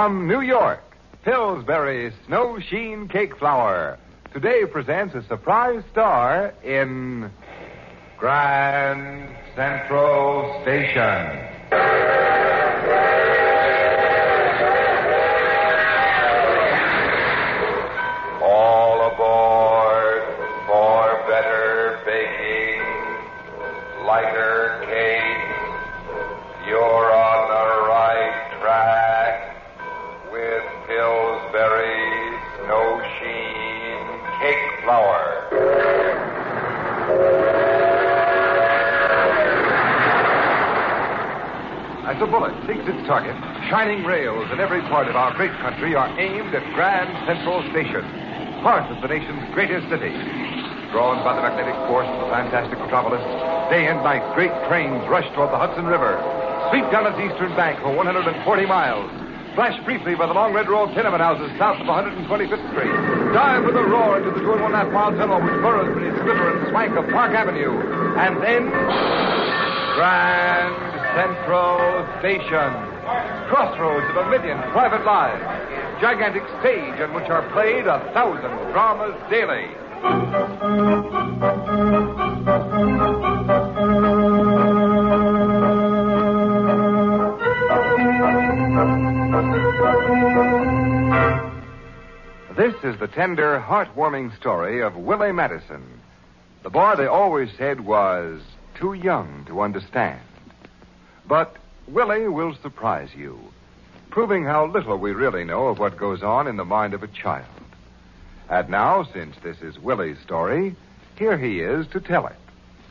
From New York, Pillsbury Snow Sheen Cake Flour today presents a surprise star in Grand Central Station. All aboard for better baking, lighter cakes. You're on the right track with Pillsbury Snow Sheen Cake Flour. As a bullet seeks its target, shining rails in every part of our great country are aimed at Grand Central Station, part of the nation's greatest city. Drawn by the magnetic force of the fantastic metropolis, day and night great trains rush toward the Hudson River, sweep down its eastern bank for 140 miles, flash briefly by the long red row of tenement houses south of 125th Street, dive with a roar into the 2.5-mile tunnel which burrows beneath the glitter and swank of Park Avenue, and then Grand Central Station, crossroads of 1,000,000 private lives, gigantic stage on which are played 1,000 dramas daily. This is the tender, heartwarming story of Willie Madison, the boy they always said was too young to understand. But Willie will surprise you, proving how little we really know of what goes on in the mind of a child. And now, since this is Willie's story, here he is to tell it.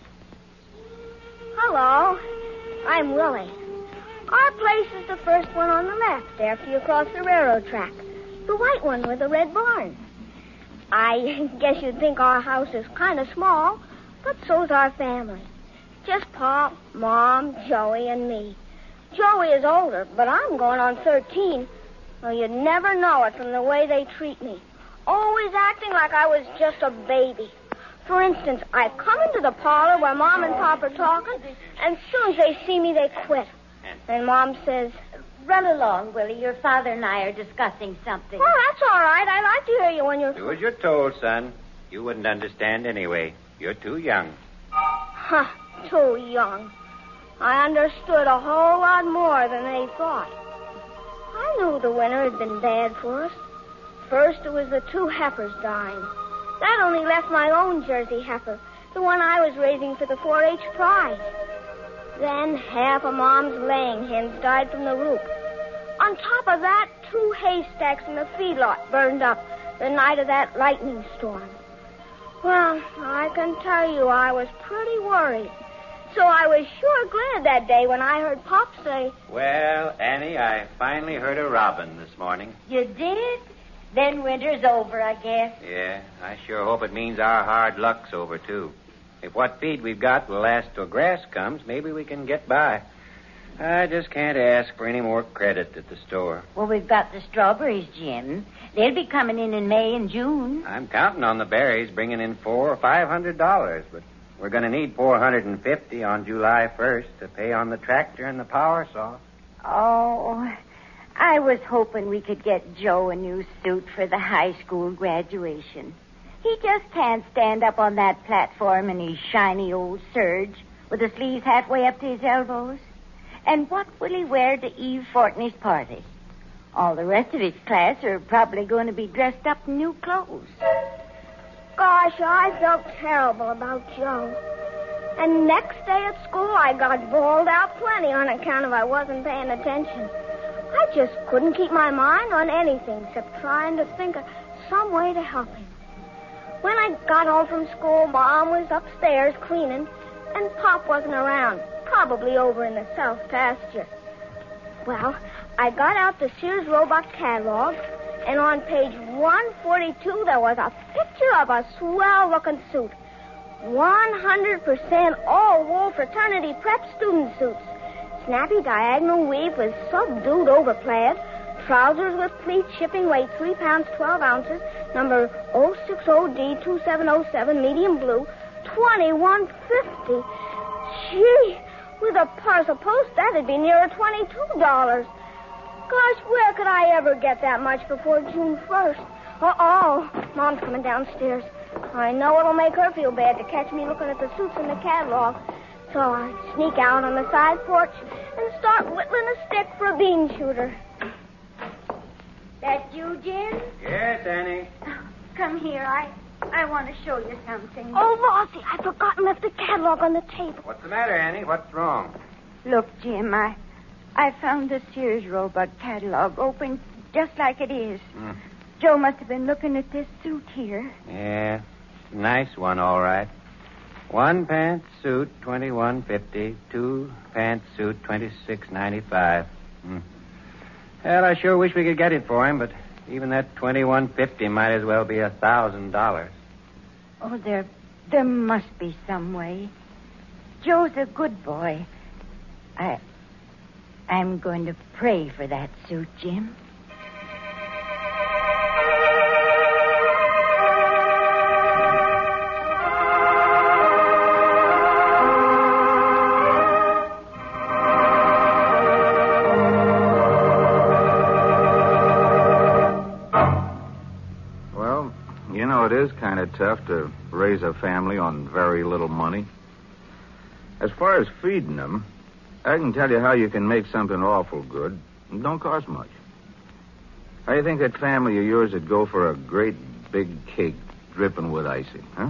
Hello, I'm Willie. Our place is the first one on the left after you cross the railroad track. The white one with the red barn. I guess you'd think our house is kind of small, but so's our family. Just Pop, Mom, Joey, and me. Joey is older, but I'm going on 13. Well, you'd never know it from the way they treat me. Always acting like I was just a baby. For instance, I come into the parlor where Mom and Pop are talking, and as soon as they see me, they quit. And Mom says, "Run along, Willie. Your father and I are discussing something." "Well, that's all right. I like to hear you when you're..." Do as you're told, son. You wouldn't understand anyway. You're too young. Huh, too young. I understood a whole lot more than they thought. I knew the winter had been bad for us. First, it was the 2 heifers dying. That only left my own Jersey heifer, the one I was raising for the 4-H prize. Then half of Mom's laying hens died from the roof. On top of that, 2 haystacks in the feedlot burned up the night of that lightning storm. Well, I can tell you I was pretty worried. So I was sure glad that day when I heard Pop say... Well, Annie, I finally heard a robin this morning. You did? Then winter's over, I guess. Yeah, I sure hope it means our hard luck's over, too. If what feed we've got will last till grass comes, maybe we can get by. I just can't ask for any more credit at the store. Well, we've got the strawberries, Jim. They'll be coming in May and June. I'm counting on the berries bringing in $400 or $500, but we're going to need $450 on July 1st to pay on the tractor and the power saw. Oh, I was hoping we could get Joe a new suit for the high school graduation. He just can't stand up on that platform in his shiny old serge with the sleeves halfway up to his elbows. And what will he wear to Eve Fortney's party? All the rest of his class are probably going to be dressed up in new clothes. Gosh, I felt terrible about Joe. And next day at school, I got bawled out plenty on account of I wasn't paying attention. I just couldn't keep my mind on anything except trying to think of some way to help him. When I got home from school, Mom was upstairs cleaning, and Pop wasn't around, probably over in the south pasture. Well, I got out the Sears Roebuck catalog, and on page 142 there was a picture of a swell-looking suit. 100% all-wool fraternity prep student suits. Snappy diagonal weave with subdued overplaid, trousers with pleats, shipping weight 3 pounds 12 ounces, number 060D2707, medium blue, $21.50. Gee, with a parcel post, that'd be nearer $22. Gosh, where could I ever get that much before June 1st? Uh-oh. Mom's coming downstairs. I know it'll make her feel bad to catch me looking at the suits in the catalog. So I sneak out on the side porch and start whittling a stick for a bean shooter. That you, Jim? Yes, Annie. Come here. I want to show you something. Oh, Lossie, I forgot and left the catalog on the table. What's the matter, Annie? What's wrong? Look, Jim, I found the Sears Roebuck catalog open just like it is. Joe must have been looking at this suit here. Yeah, nice one, all right. One pants suit, $21.50. Two pants suit, $26.95. Well, I sure wish we could get it for him, but even that $21.50 might as well be $1,000. Oh, there must be some way. Joe's a good boy. I'm going to pray for that suit, Jim. It is kind of tough to raise a family on very little money. As far as feeding them, I can tell you how you can make something awful good. It don't cost much. How do you think that family of yours would go for a great big cake dripping with icing, huh?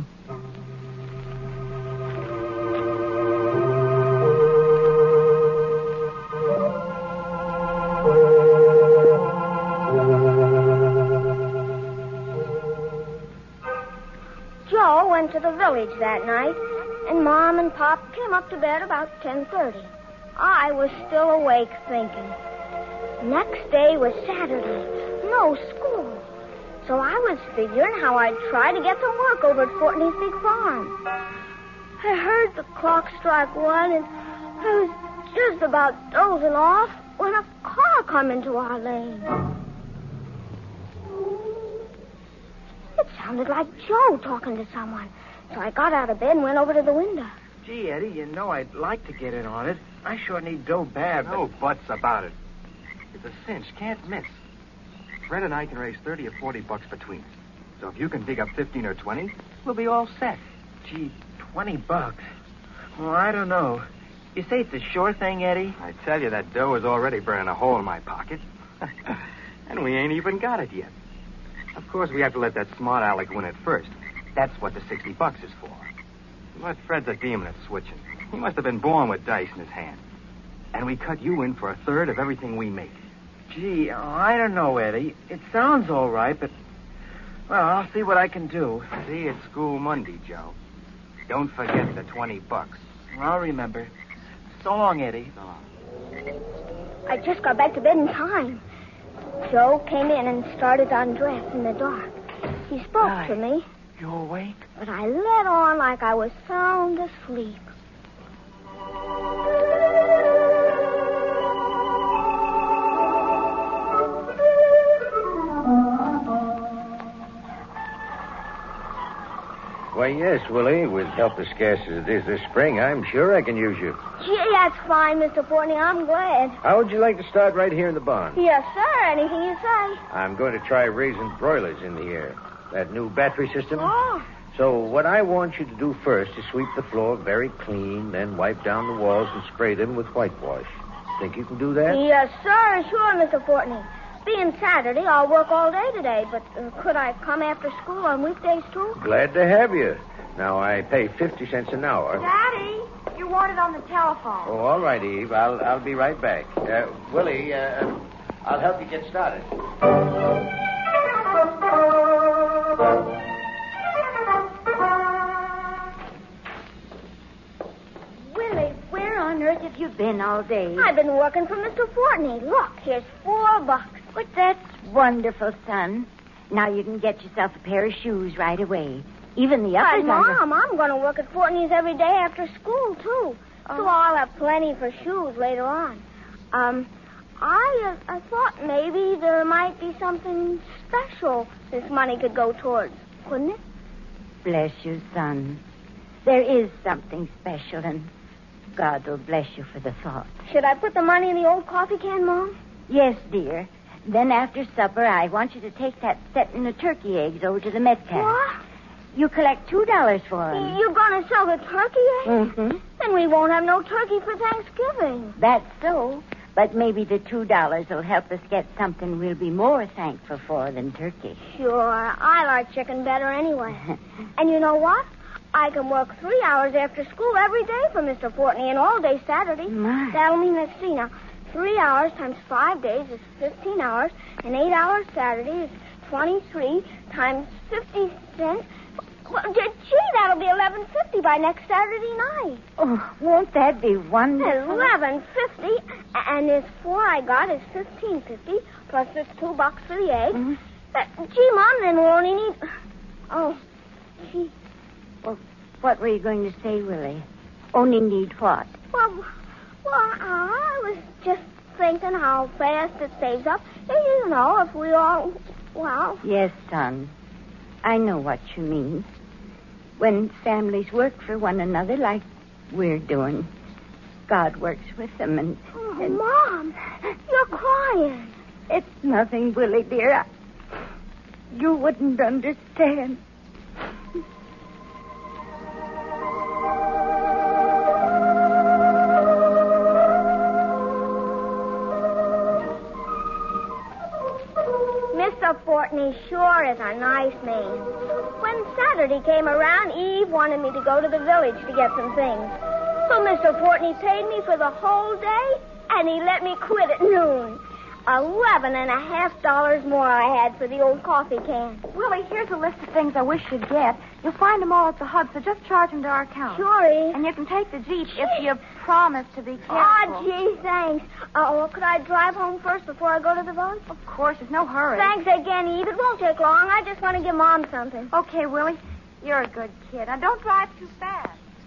Joe went to the village that night, and Mom and Pop came up to bed about 10:30. I was still awake thinking. Next day was Saturday. No school. So I was figuring how I'd try to get some work over at Fortney's big farm. I heard the clock strike 1, and I was just about dozing off when a car come into our lane. It sounded like Joe talking to someone. So I got out of bed and went over to the window. Gee, Eddie, you know I'd like to get in on it. I sure need dough bad. No buts about it. It's a cinch. Can't miss. Fred and I can raise 30 or 40 bucks between us. So if you can dig up 15 or 20, we'll be all set. Gee, $20. Well, I don't know. You say it's a sure thing, Eddie? I tell you, that dough is already burning a hole in my pocket. And we ain't even got it yet. Of course, we have to let that smart aleck win it first. That's what the $60 is for. But Fred's a demon at switching. He must have been born with dice in his hand. And we cut you in for a third of everything we make. Gee, I don't know, Eddie. It sounds all right, but... Well, I'll see what I can do. See you at school Monday, Joe. Don't forget the $20. I'll remember. So long, Eddie. So long. I just got back to bed in time. Joe came in and started to undress in the dark. He spoke to me. You awake? But I let on like I was sound asleep. Why, yes, Willie. With help as scarce as it is this spring, I'm sure I can use you. Gee, that's fine, Mr. Fortney. I'm glad. How would you like to start right here in the barn? Yes, sir. Anything you say. I'm going to try raising broilers in the air. That new battery system. Oh. So what I want you to do first is sweep the floor very clean, then wipe down the walls and spray them with whitewash. Think you can do that? Yes, sir. Sure, Mr. Fortney. Being Saturday, I'll work all day today, but could I come after school on weekdays, too? Glad to have you. Now, I pay 50 cents an hour. Daddy, you want it on the telephone. Oh, all right, Eve. I'll be right back. Willie, I'll help you get started. Willie, where on earth have you been all day? I've been working for Mr. Fortney. Look, here's $4. But that's wonderful, son. Now you can get yourself a pair of shoes right away. Even the uppers Mom, I'm going to work at Fortney's every day after school, too. So I'll have plenty for shoes later on. I thought maybe there might be something special this money could go towards, couldn't it? Bless you, son. There is something special, and God will bless you for the thought. Should I put the money in the old coffee can, Mom? Yes, dear. Then after supper, I want you to take that setting of turkey eggs over to the Metcalf. What? You collect $2 for them. You're going to sell the turkey eggs? Mm-hmm. Then we won't have no turkey for Thanksgiving. That's so. But maybe the $2 will help us get something we'll be more thankful for than turkey. Sure. I like chicken better anyway. And you know what? I can work 3 hours after school every day for Mr. Fortney and all day Saturday. My. That'll mean, let's see now, 3 hours times 5 days is 15 hours, and 8 hours Saturday is 23 times 50 cents. Well, gee, that'll be $11.50 by next Saturday night. Oh, won't that be wonderful? $11.50, and this 4 I got is $15.50, plus this $2 for the eggs. Mm-hmm. Gee, Mom, then we'll only need... Oh, gee. Well, what were you going to say, Willie? Only need what? Well, I was just thinking how fast it saves up. You know, if we all... Well... Yes, son. I know what you mean. When families work for one another like we're doing, God works with them and... Oh, Mom, you're crying. It's nothing, Willie, dear. You wouldn't understand. Mr. Fortney sure is a nice man. When Saturday came around, Eve wanted me to go to the village to get some things. So Mr. Fortney paid me for the whole day, and he let me quit at noon. $11.50 more I had for the old coffee can. Willie, here's a list of things I wish you'd get. You'll find them all at the hub, so just charge them to our account. Sure, Eve. And you can take the Jeep if you promise to be careful. Oh, gee, thanks. Well, could I drive home first before I go to the village? Of course, there's no hurry. Thanks again, Eve. It won't take long. I just want to give Mom something. Okay, Willie. You're a good kid. Now, don't drive too fast.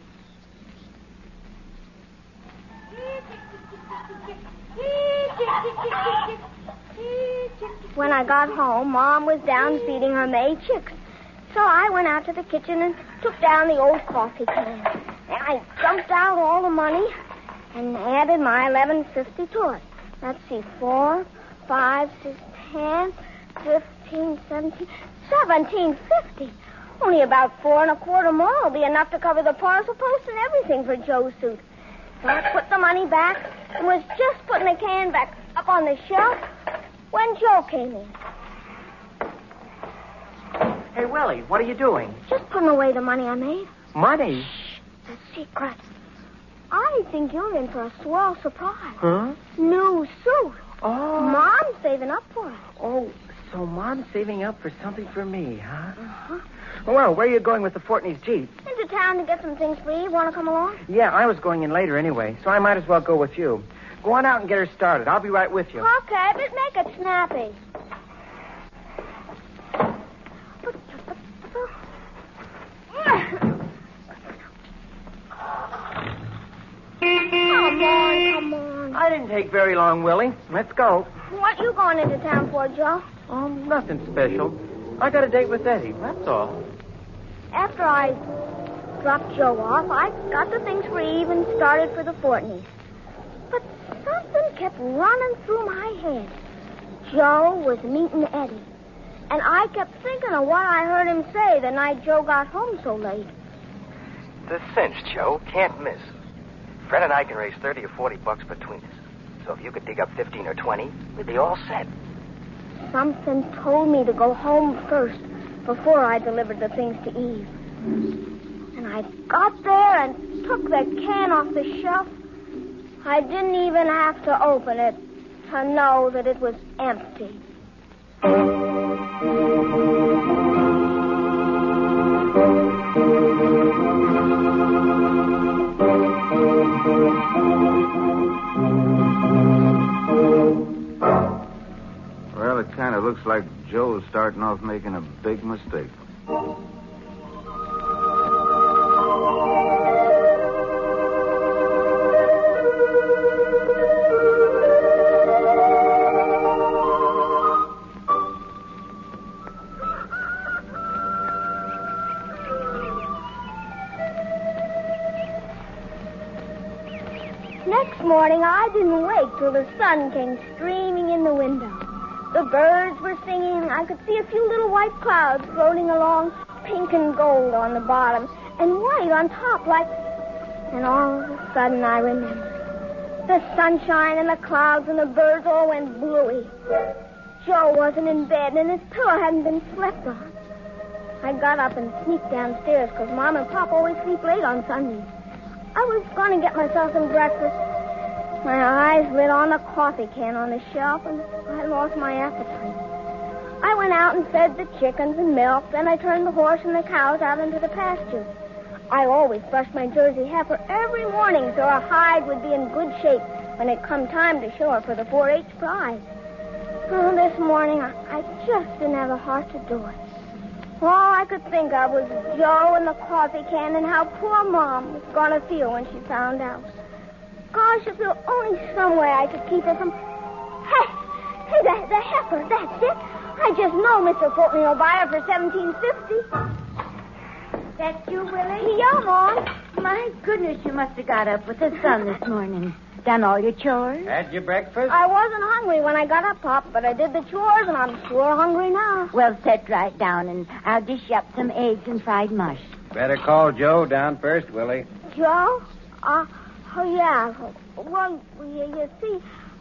When I got home, Mom was down feeding her May chicks. So I went out to the kitchen and took down the old coffee can. And I dumped out all the money and added my $11.50 to it. Let's see, 4, 5, 6, 10, 15, 17, $17.50. Only about 4 1/4 more will be enough to cover the parcel post and everything for Joe's suit. So I put the money back and was just putting the can back up on the shelf when Joe came in. Hey, Willie, what are you doing? Just putting away the money I made. Money? Shh, a secret. I think you're in for a swell surprise. Huh? New suit. Oh. Mom's saving up for it. Oh, so Mom's saving up for something for me, huh? Uh-huh. Well, where are you going with the Fortney's Jeep? Into town to get some things for you. Want to come along? Yeah, I was going in later anyway, so I might as well go with you. Go on out and get her started. I'll be right with you. Okay, but make it snappy. Come on. I didn't take very long, Willie. Let's go. What you going into town for, Joe? Oh, nothing special. I got a date with Eddie, that's all. After I dropped Joe off, I got the things for Eve and started for the Fortneys. But something kept running through my head. Joe was meeting Eddie. And I kept thinking of what I heard him say the night Joe got home so late. The cinch, Joe. Can't miss. Fred and I can raise 30 or 40 bucks between us. So if you could dig up 15 or 20, we'd be all set. Something told me to go home first before I delivered the things to Eve. And I got there and took the can off the shelf. I didn't even have to open it to know that it was empty. Well, it kind of looks like Joe's starting off making a big mistake. Next next morning, I didn't wake till the sun came streaming in the window. The birds were singing. I could see a few little white clouds floating along, pink and gold on the bottom, and white on top, like... And all of a sudden, I remembered. The sunshine and the clouds and the birds all went bluey. Joe wasn't in bed, and his pillow hadn't been slept on. I got up and sneaked downstairs, because Mom and Pop always sleep late on Sundays. I was going to get myself some breakfast. My eyes lit on the coffee can on the shelf, and I lost my appetite. I went out and fed the chickens and milked, then I turned the horse and the cows out into the pasture. I always brushed my Jersey heifer every morning so her hide would be in good shape when it come time to show her for the 4-H prize. Oh, this morning, I just didn't have the heart to do it. All I could think of was Joe and the coffee can and how poor Mom was going to feel when she found out. Gosh, if there were only some way I could keep her from... Hey, the heifer, that's it. I just know Mr. Fulton will buy her for $17.50. That's you, Willie? Yeah, Mom. My goodness, you must have got up with the sun this morning. Done all your chores? Had your breakfast? I wasn't hungry when I got up, Pop, but I did the chores, and I'm sure hungry now. Well, sit right down, and I'll dish you up some eggs and fried mush. Better call Joe down first, Willie. Joe? Oh, yeah. Well, you see,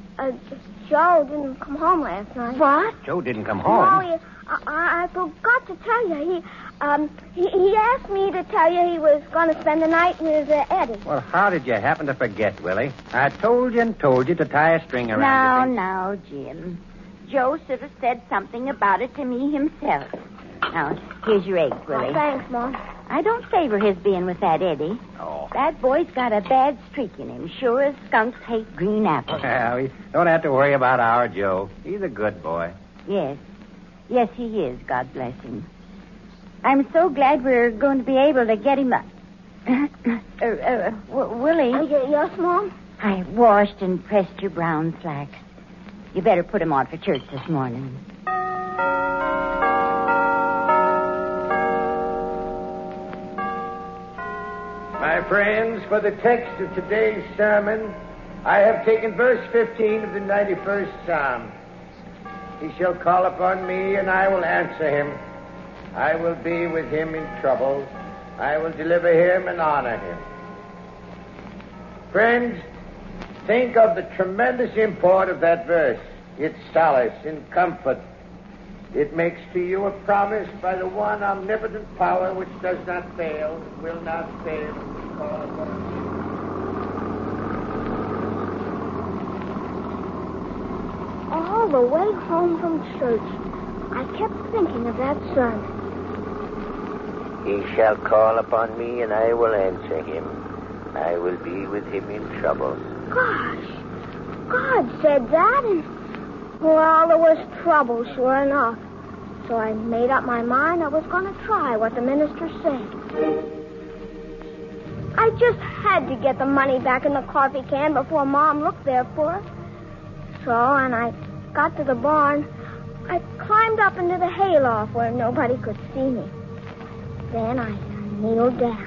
Joe didn't come home last night. What? Joe didn't come home? No, I forgot to tell you. He asked me to tell you he was going to spend the night with Eddie. Well, how did you happen to forget, Willie? I told you to tie a string around your Now, Jim. Joe should have said something about it to me himself. Now, here's your eggs, Willie. Oh, thanks, Mom. I don't favor his being with that Eddie. Oh. That boy's got a bad streak in him, sure as skunks hate green apples. Well, we don't have to worry about our Joe. He's a good boy. Yes. Yes, he is, God bless him. I'm so glad we're going to be able to get him up. Willie. Yes, Mom? I washed and pressed your brown slacks. You better put them on for church this morning. My friends, for the text of today's sermon, I have taken verse 15 of the 91st Psalm. He shall call upon me, and I will answer him. I will be with him in trouble. I will deliver him and honor him. Friends, think of the tremendous import of that verse. Its solace and comfort. It makes to you a promise by the one omnipotent power which does not fail, will not fail, if we call upon him. All the way home from church, I kept thinking of that sermon. He shall call upon me, and I will answer him. I will be with him in trouble. Gosh, God said that, and, well, there was trouble, sure enough. So I made up my mind I was going to try what the minister said. I just had to get the money back in the coffee can before Mom looked there for it. So, when I got to the barn, I climbed up into the hayloft where nobody could see me. Then I kneeled down.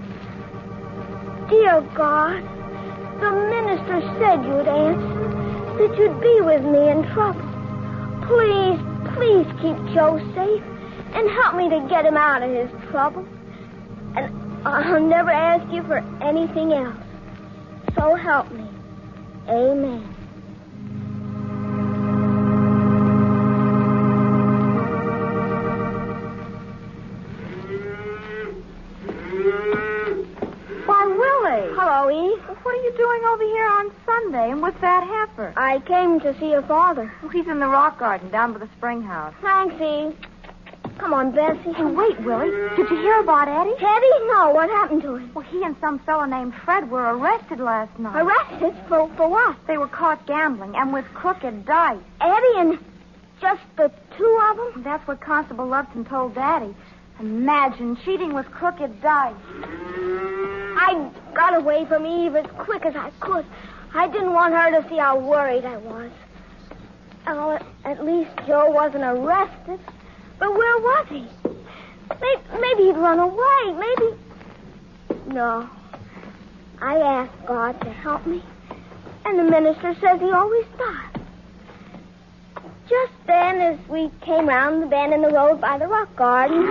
Dear God, the minister said you'd answer, that you'd be with me in trouble. Please keep Joe safe and help me to get him out of his trouble. And I'll never ask you for anything else. So help me. Amen. Hello, Eve. What are you doing over here on Sunday and with that heifer? I came to see your father. Oh, he's in the rock garden down by the spring house. Thanks, Eve. Come on, Bessie. Oh, wait, Willie. Did you hear about Eddie? Eddie? No, what happened to him? Well, he and some fellow named Fred were arrested last night. Arrested? For what? They were caught gambling and with crooked dice. Eddie and just the two of them? That's what Constable Lupton told Daddy. Imagine cheating with crooked dice. I got away from Eve as quick as I could. I didn't want her to see how worried I was. Oh, at least Joe wasn't arrested. But where was he? Maybe he'd run away. Maybe... No. I asked God to help me, And the minister says he always does. Just then, as we came round the bend in the road by the rock garden,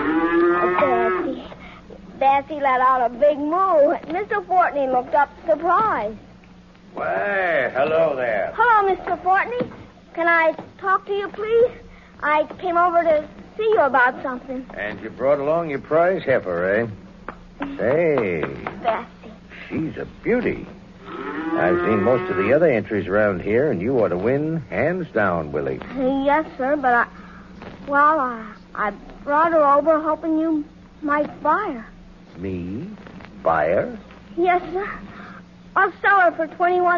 Bessie let out a big moo. Mr. Fortney looked up surprised. Why, hello there. Hello, Mr. Fortney. Can I talk to you, please? I came over to see you about something. And you brought along your prize heifer, eh? Say, Bessie. she's a beauty. I've seen most of the other entries around here, and you ought to win hands down, Willie. Yes, sir, but I brought her over hoping you might buy her. Me? Buy her? Yes, sir. I'll sell her for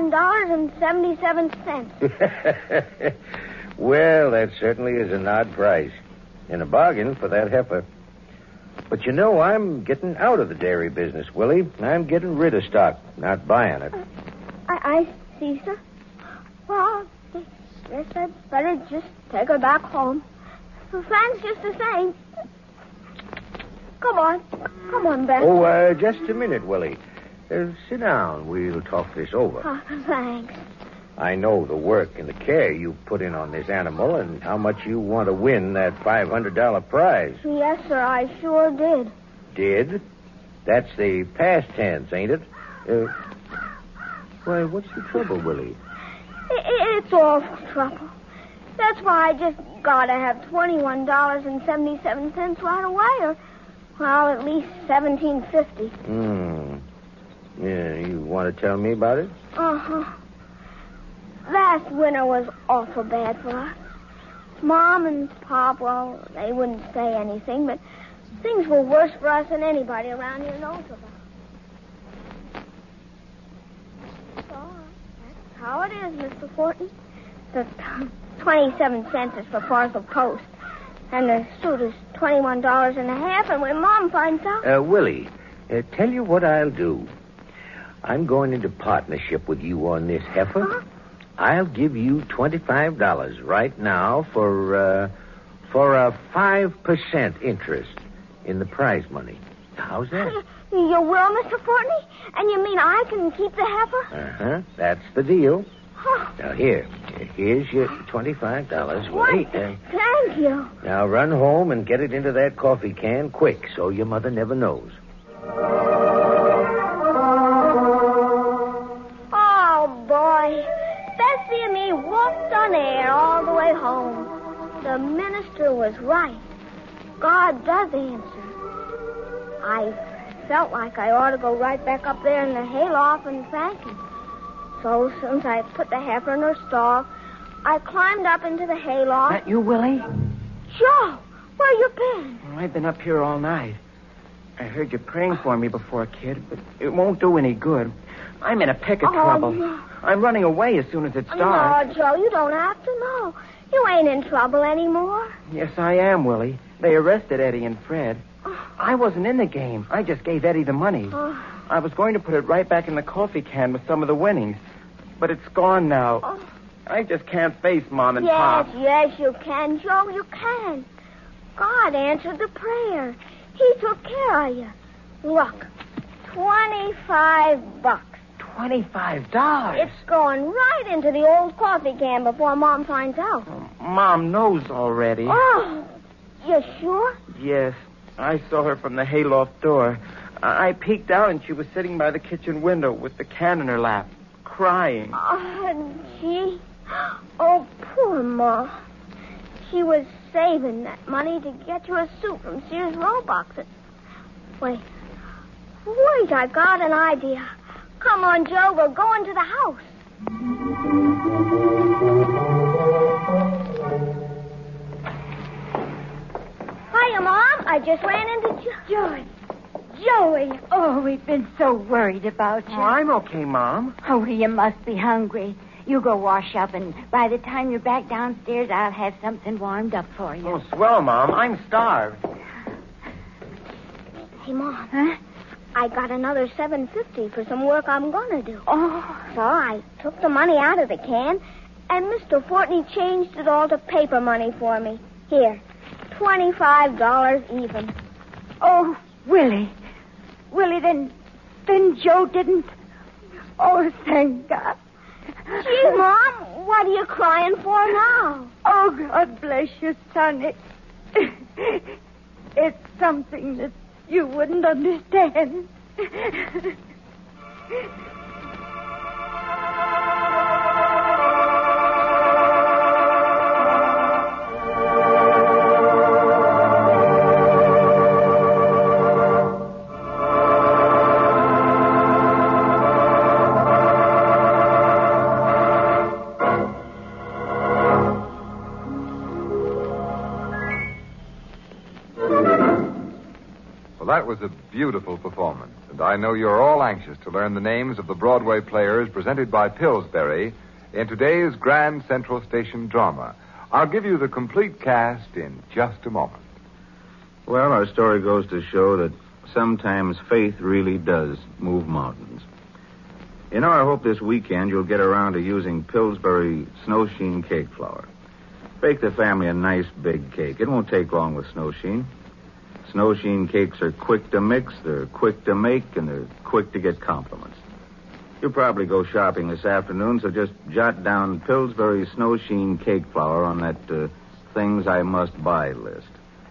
$21.77. Well, that certainly is an odd price. And a bargain for that heifer. But you know, I'm getting out of the dairy business, Willie. I'm getting rid of stock, not buying it. I see, sir. Well, I guess I'd better just take her back home. Thanks just the same. Come on, Ben. Oh, just a minute, Willie. Sit down. We'll talk this over. Oh, thanks. I know the work and the care you put in on this animal and how much you want to win that $500 prize. Yes, sir, I sure did. Did? That's the past tense, ain't it? Why, what's the trouble, Willie? It's awful trouble. That's why I just gotta have $21.77 right away, or, well, at least $17.50. Yeah, you want to tell me about it? Uh-huh. Last winter was awful bad for us. Mom and Pop, well, they wouldn't say anything, but things were worse for us than anybody around here knows about. So, that's how it is, Mr. Fortin. The 27 cents is for parcel post, and the suit is $21.50, and when Mom finds out... Willie, tell you what I'll do. I'm going into partnership with you on this heifer. Uh-huh. I'll give you $25 right now for a 5% interest in the prize money. How's that? You will, Mr. Fortney? And you mean I can keep the heifer? Uh-huh. That's the deal. Huh. Now, here's your $25, Willie. Thank you. Now, run home and get it into that coffee can quick so your mother never knows. Oh, boy. Bessie and me walked on air all the way home. The minister was right. God does answer. I felt like I ought to go right back up there in the hayloft and thank him. So, since I put the heifer in her stall, I climbed up into the hayloft. That you, Willie? Joe, where you been? Well, I've been up here all night. I heard you praying for me before, kid, but it won't do any good. I'm in a peck of trouble. No. I'm running away as soon as it starts. No, Joe, you don't have to know. You ain't in trouble anymore. Yes, I am, Willie. They arrested Eddie and Fred. I wasn't in the game. I just gave Eddie the money. I was going to put it right back in the coffee can with some of the winnings. But it's gone now. I just can't face Mom and Pop. Yes, you can, Joe, you can. God answered the prayer. He took care of you. Look, $25. $25? It's going right into the old coffee can before Mom finds out. Mom knows already. Oh, you sure? Yes. I saw her from the hayloft door. I peeked out and she was sitting by the kitchen window with the can in her lap, crying. Oh, gee. Oh, poor Ma. She was saving that money to get you a suit from Sears Roebuck. Wait, I got an idea. Come on, Joe, we're going to the house. Hiya, Mom. I just ran into Joey. Oh, we've been so worried about you. Oh, I'm okay, Mom. Oh, you must be hungry. You go wash up, and by the time you're back downstairs, I'll have something warmed up for you. Oh, swell, Mom. I'm starved. Hey, Mom. Huh? I got another $7.50 for some work I'm going to do. Oh. So I took the money out of the can, and Mr. Fortney changed it all to paper money for me. Here, $25 even. Oh, Willie, then Joe didn't... Oh, thank God. Gee, Mom, what are you crying for now? Oh, God bless you, Sonny. It's something that you wouldn't understand. Well, that was a beautiful performance, and I know you're all anxious to learn the names of the Broadway players presented by Pillsbury in today's Grand Central Station drama. I'll give you the complete cast in just a moment. Well, our story goes to show that sometimes faith really does move mountains. You know, I hope this weekend you'll get around to using Pillsbury Snow Sheen cake flour. Bake the family a nice big cake. It won't take long with Snow Sheen. Snow Sheen cakes are quick to mix, they're quick to make, and they're quick to get compliments. You'll probably go shopping this afternoon, so just jot down Pillsbury Snow Sheen cake flour on that things I must buy list.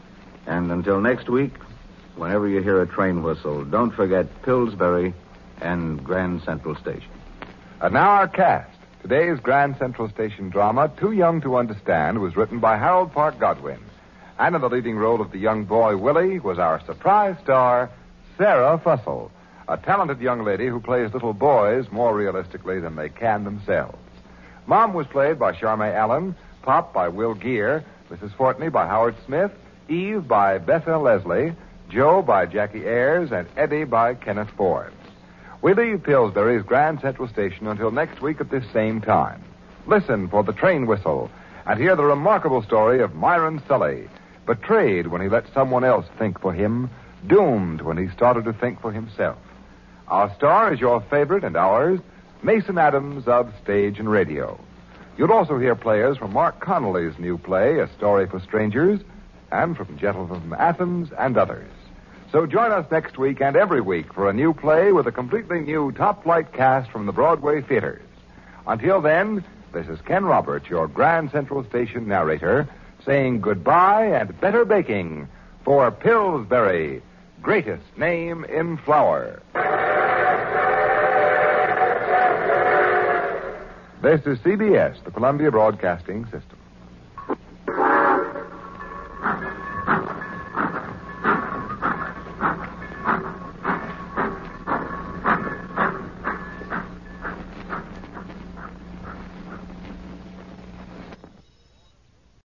And until next week, whenever you hear a train whistle, don't forget Pillsbury and Grand Central Station. And now our cast. Today's Grand Central Station drama, Too Young to Understand, was written by Harold Park Godwin. And in the leading role of the young boy, Willie, was our surprise star, Sarah Fussell, a talented young lady who plays little boys more realistically than they can themselves. Mom was played by Charmaine Allen, Pop by Will Geer, Mrs. Fortney by Howard Smith, Eve by Betha Leslie, Joe by Jackie Ayers, and Eddie by Kenneth Ford. We leave Pillsbury's Grand Central Station until next week at this same time. Listen for the train whistle and hear the remarkable story of Myron Sully, betrayed when he let someone else think for him, doomed when he started to think for himself. Our star is your favorite and ours, Mason Adams of Stage and Radio. You'll also hear players from Mark Connolly's new play, A Story for Strangers, and from Gentlemen from Athens and others. So join us next week and every week for a new play with a completely new top-flight cast from the Broadway theaters. Until then, this is Ken Roberts, your Grand Central Station narrator, saying goodbye and better baking for Pillsbury, greatest name in flour. This is CBS, the Columbia Broadcasting System.